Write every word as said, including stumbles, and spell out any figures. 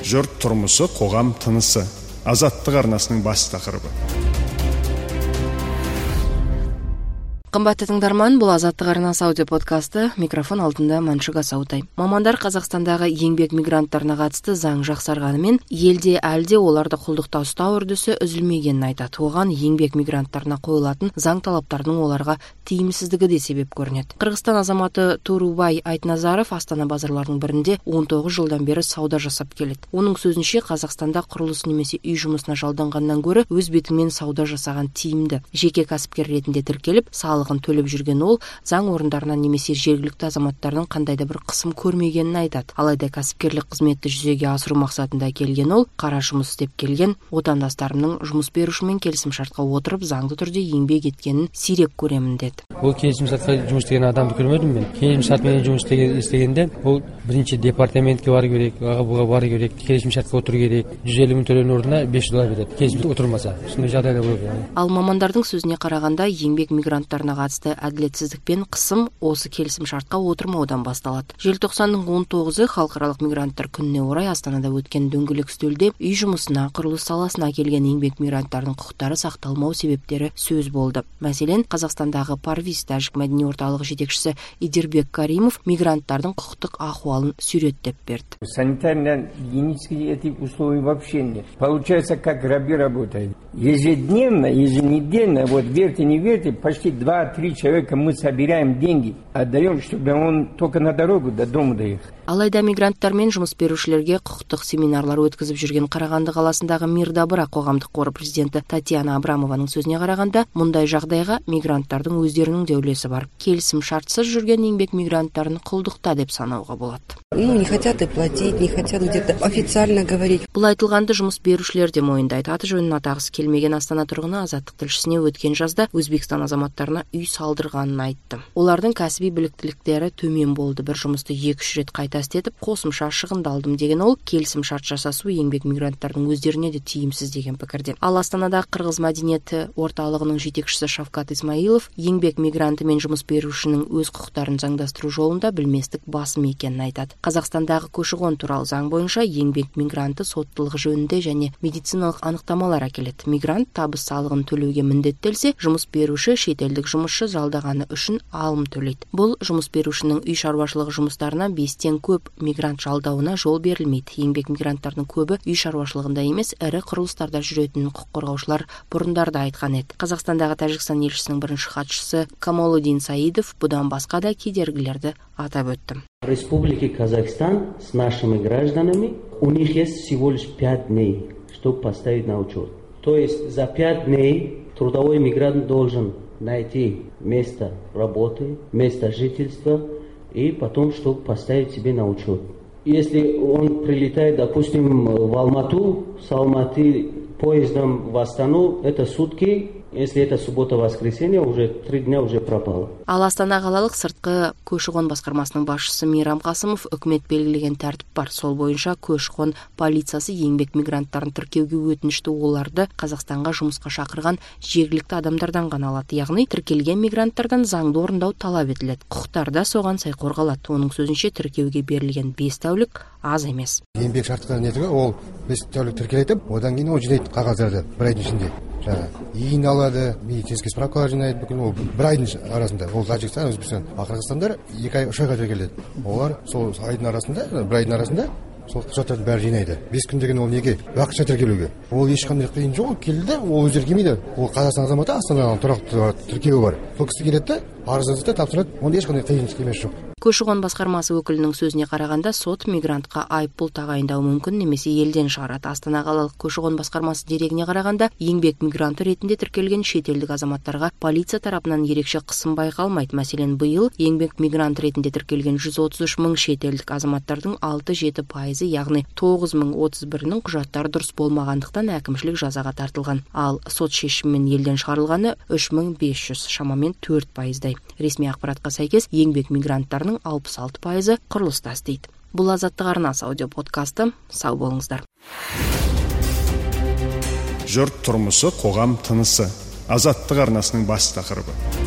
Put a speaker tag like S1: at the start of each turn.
S1: Жұрт тұрмысы, қоғам тынысы. Азаттық арнасының бас тақырыбы.
S2: Қымбатты тыңдарман, бұл Азаттық арнасы аудио подкасты. Микрофон алдында Маншуга Саутай. Мамандар Қазақстандағы еңбек мигранттарына қатысты заң жақсарғанымен, елде әлде оларды құлдықта ұстау үрдісі үзілмегенін айтады. Оған еңбек мигранттарына қойылатын заң талаптарының оларға тиімсіздігі де себеп көрінеді. Қырғызстан азаматы Турубай Айтназаров Астана базарларының бірінде он тоғыз жылдан бері сауда жасап келеді. Оның сөзінше, Қазақстанда құрылыс немесе үй жұмысына жалданғаннан гөрі өз бетімен сауда жасаған тиімді. Жеке кәсіпкер ретінде тіркеліп, салығын төлеп жүрген ол, заң орындарынан немесе жергілікті азаматтардың қандайда бір қысым көрмегенін айтады. Алайда кәсіпкерлік қызметті жүзеге асыру мақсатында келген ол, қара жұмыс істеп келген отандастарымның жұмыс берушімен келісімшартқа отырып, заңды түрде еңбек еткенін сирек көремін деді.
S3: Ол келісімшартқа жұмыс істеген адамды көрмедім мен. Келісімшартпен жұмыс істегенде ол бірінші департаментке бару керек, бұға бару керек, келісімшартқа отыру керек. жүз елу мың төлеудің орнына бес жүз доллар береді. Келісім отырмаса, сондай жағдайда болады.
S2: Ал мамандардың сөзіне қарағанда, еңбек мигранттарына қатысты әділетсіздік пен қысым осы келісімшартқа отырмаудан басталады. Желтоқсанның он тоғызы халықаралық мигранттар күніне орай Астанада өткен дөңгелек үстелде үй жұмысына, құрылыс саласына келген еңбек мигранттардың құқықтары сақталмау себептері сөз болды. Мәселен, Қазақстандағы Парвиз тәжік мәдени орталығы жетекшісі Идирбек Каримов мигранттардың құқықтық ахуалын суреттеп берді.
S4: Санитарно-гигиенические эти условия вообще нет. Получается, как рабы работают. Ежедневно, еженедельно, вот верьте, не верьте, почти два-три человека мы собираем деньги, отдаем, чтобы он только на дорогу до дома доехал.
S2: Алайда мигранттар мен жұмыс берушілерге құқықтық семинарлар өткізіп жүрген Қарағанды қаласындағы Мирдабыра қоғамдық қоры президенті Татьяна Абрамованың сөзіне қарағанда, мұндай жағдайға мигранттардың өздерінің де үлесі бар. Келісім шартсыз жүрген еңбек мигранттарын құлдықта деп санауға болады.
S5: Ну, не хотят и платить, не хотят где-то официально говорить.
S2: Бұл айтылғанды жұмыс берушілер де мойындайды. Аты жөнін атағысы келмеген Астана тұрғыны Азаттық тілшісіне өткен жазда Өзбекстан азаматтарына үй салдырғанын айтты. Олардың кәсіби біліктіліктері төмен болды. Бір жұмысты екі-үш рет қайта істетіп, қосымша шығындалдым деген ол, келісім шарт жасасу еңбек мигранттардың өздеріне де тиімсіз деген пікірде. Ал Астанадағы қырғыз мәдениеті орталығының жетекшісі Шавкат Исмаилов еңбек мигранты мен жұмыс берушінің өз құқықтарын заңдастыру жолында білместік басым екенін айтады. Қазақстандағы көші-қон туралы заң бойынша еңбек мигранты соттылық жөнінде және медициналық анықтамалар әкеледі. Мигрант табыс салығын төлеуге міндеттелсе, жұмыс беруші шетелдік жұмысшы жалдағаны үшін алым төлейді. Бұл жұмыс берушінің үй шаруашылығы жұмыстарына бестен көп мигрант жалдауына жол берілмейді. Еңбек мигранттарының көбі үй шаруашылығында емес, ірі құрылыстарда жүретінін құқық қорғаушылар бұрындарда айтқан еді. Қазақстандағы Тәжікстан елшісінің бірінші хатшысы Камолудин Саидов бұдан басқа да кедергілерді атап өтті.
S6: Республики Казахстан с нашими гражданами, у них есть всего лишь пять дней, чтобы поставить на учет. То есть за пять дней трудовой мигрант должен найти место работы, место жительства и потом, чтобы поставить себе на учет. Если он прилетает, допустим, в Алмату, с Алматы поездом в Астану, это сутки. Если это суббота-воскресенье, уже три дня уже пропало.
S2: Ал Астана қалалық сыртқы көші-қон басқармасының басшысы Мейрам Қасымов үкімет белгілеген тәртіп бар. Сол бойынша көші-қон полициясы еңбек мигранттарын тіркеуге өтінішті оларды Қазақстанға жұмысқа шақырған жергілікті адамдардан ғана алады. Яғни тіркелген мигранттардан заңды орындау талап етіледі. Құқықтар да соған сай қорғалады. Оның сөзінше тіркеуге берілген бес тәулік аз емес.
S7: Еңбек шарттары нетігі ол бес тәулік тіркелетіп, одан кейін ол жинайды қағаздарды бір айдың ішінде. Иін алады, медицинский справкалар жинайды, бүкіл ол бір айдың арасында. Ол Тәжікстан, Өзбекстан, ал Қырғызстандар екі ай, үш айға тіркеледі. Олар сол айдың арасында, бір айдың арасында сол құжаттардың бәрі жинайды. бес күн деген ол неге? Уақытша тіркелуге. Ол ешқандай қиын жоқ, келді, ол өздері келмейді. Ол Қазақстан азаматы, Астананың тұрақты тіркеуі бар. Сол кісі келеді, арызыңызды тапсырады, онда ешқандай қиыншылық емес жоқ.
S2: Көші-қон басқармасы өкілінің сөзіне қарағанда, сот мигрантқа айыппұл тағайындау мүмкін, немесе елден шығарады. Астана қалалық көші-қон басқармасы дерегіне қарағанда, еңбек мигранты ретінде тіркелген шетелдік азаматтарға полиция тарапынан ерекше қысым байқалмайды. Мәселен, биыл еңбек мигрант ретінде тіркелген жүз отыз үш мың шетелдік азаматтардың алты-жеті пайызы, яғни тоғыз мың отыз бірінің құжаттары дұрыс болмағандықтан әкімшілік жазаға тартылған. Ал сот шешімімен елден шығарылғаны үш мың бес жүз, шамамен төрт пайыздай. Ресми ақпаратқа сәйкес, еңбек мигранттарының алпыс алты пайызы құрылыста істейді. Бұл Азаттық арнасы аудио подкасты. Сау болыңыздар.
S1: Жұрт тұрмысы, қоғам тынысы. Азаттық арнасының бас тақырыбы.